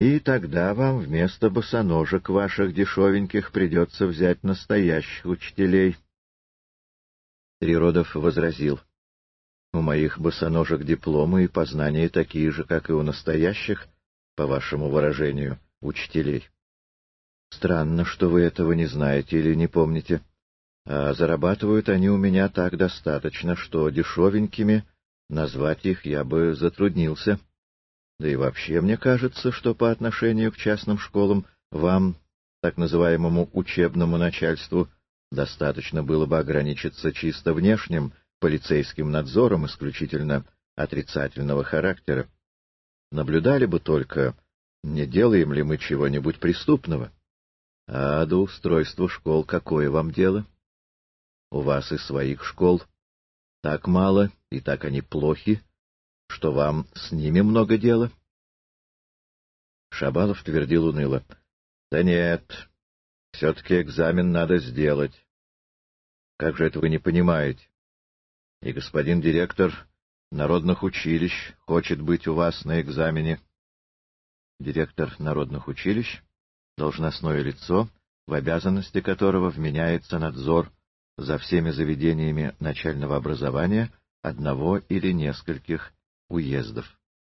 И тогда вам вместо босоножек ваших дешевеньких придется взять настоящих учителей. Триродов возразил: у моих босоножек дипломы и познания такие же, как и у настоящих, по вашему выражению, учителей. Странно, что вы этого не знаете или не помните. А зарабатывают они у меня так достаточно, что дешевенькими назвать их я бы затруднился. Да и вообще мне кажется, что по отношению к частным школам вам, так называемому учебному начальству, достаточно было бы ограничиться чисто внешним полицейским надзором исключительно отрицательного характера. Наблюдали бы только, не делаем ли мы чего-нибудь преступного. А до устройства школ какое вам дело? У вас и своих школ так мало, и так они плохи, что вам с ними много дела. Шабалов твердил уныло: да нет, все-таки экзамен надо сделать. Как же это вы не понимаете? И господин директор народных училищ хочет быть у вас на экзамене. Директор народных училищ — должностное лицо, в обязанности которого вменяется надзор за всеми заведениями начального образования одного или нескольких уездов.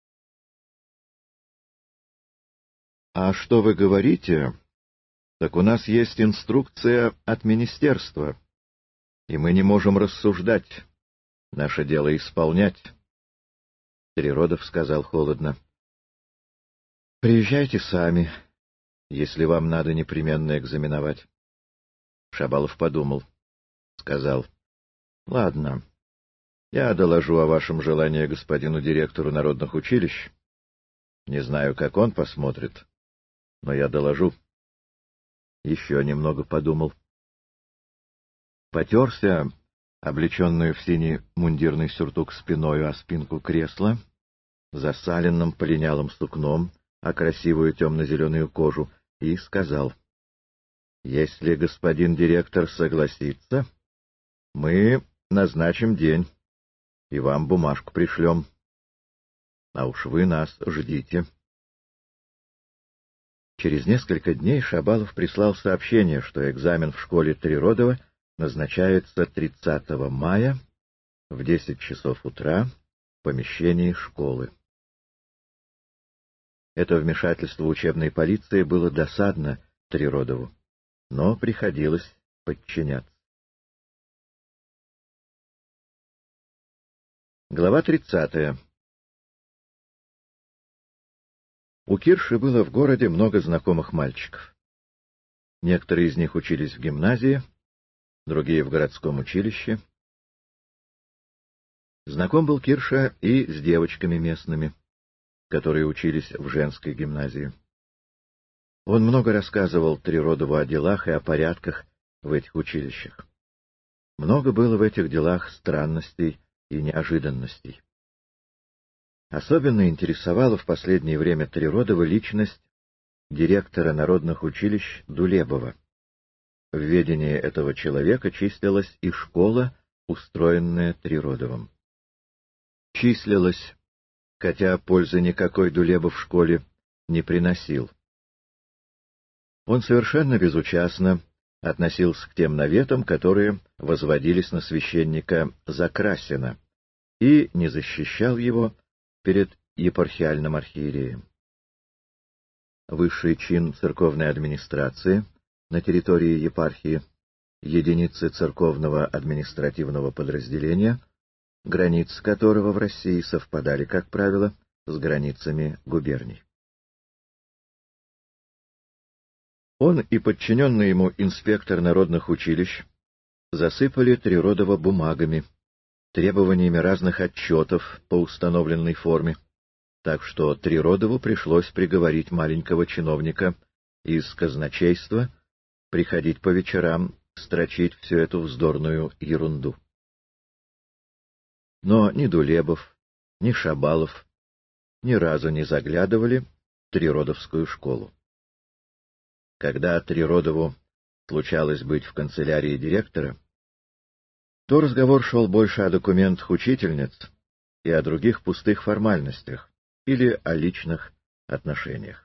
— А что вы говорите? Так у нас есть инструкция от министерства, и мы не можем рассуждать. Наше дело исполнять. Триродов сказал холодно: — приезжайте сами, если вам надо непременно экзаменовать. Шабалов подумал. Сказал: — ладно, я доложу о вашем желании господину директору народных училищ. Не знаю, как он посмотрит, но я доложу. Еще немного подумал. Потерся, облеченную в синий мундирный сюртук спиною о спинку кресла, засаленным полинялым сукном, а красивую темно-зеленую кожу, и сказал: — если господин директор согласится, мы назначим день и вам бумажку пришлем. А уж вы нас ждите. Через несколько дней Шабалов прислал сообщение, что экзамен в школе Триродова назначается 30 мая в 10 часов утра в помещении школы. Это вмешательство учебной полиции было досадно Триродову, но приходилось подчиняться. Глава 30. У Кирши было в городе много знакомых мальчиков. Некоторые из них учились в гимназии, другие — в городском училище. Знаком был Кирша и с девочками местными, которые учились в женской гимназии. Он много рассказывал Триродову о делах и о порядках в этих училищах. Много было в этих делах странностей и неожиданностей. Особенно интересовала в последнее время Триродова личность директора народных училищ Дулебова. В ведении этого человека числилась и школа, устроенная Триродовым. Числилась, хотя пользы никакой Дулебов в школе не приносил. Он совершенно безучастно относился к тем наветам, которые возводились на священника Закрасина, и не защищал его перед епархиальным архиереем. Высший чин церковной администрации на территории епархии, единицы церковного административного подразделения, границы которого в России совпадали, как правило, с границами губерний. Он и подчиненный ему инспектор народных училищ засыпали Триродова бумагами, требованиями разных отчетов по установленной форме, так что Триродову пришлось приговорить маленького чиновника из казначейства приходить по вечерам строчить всю эту вздорную ерунду. Но ни Дулебов, ни Шабалов ни разу не заглядывали в Триродовскую школу. Когда Триродову случалось быть в канцелярии директора, то разговор шел больше о документах учительниц и о других пустых формальностях или о личных отношениях.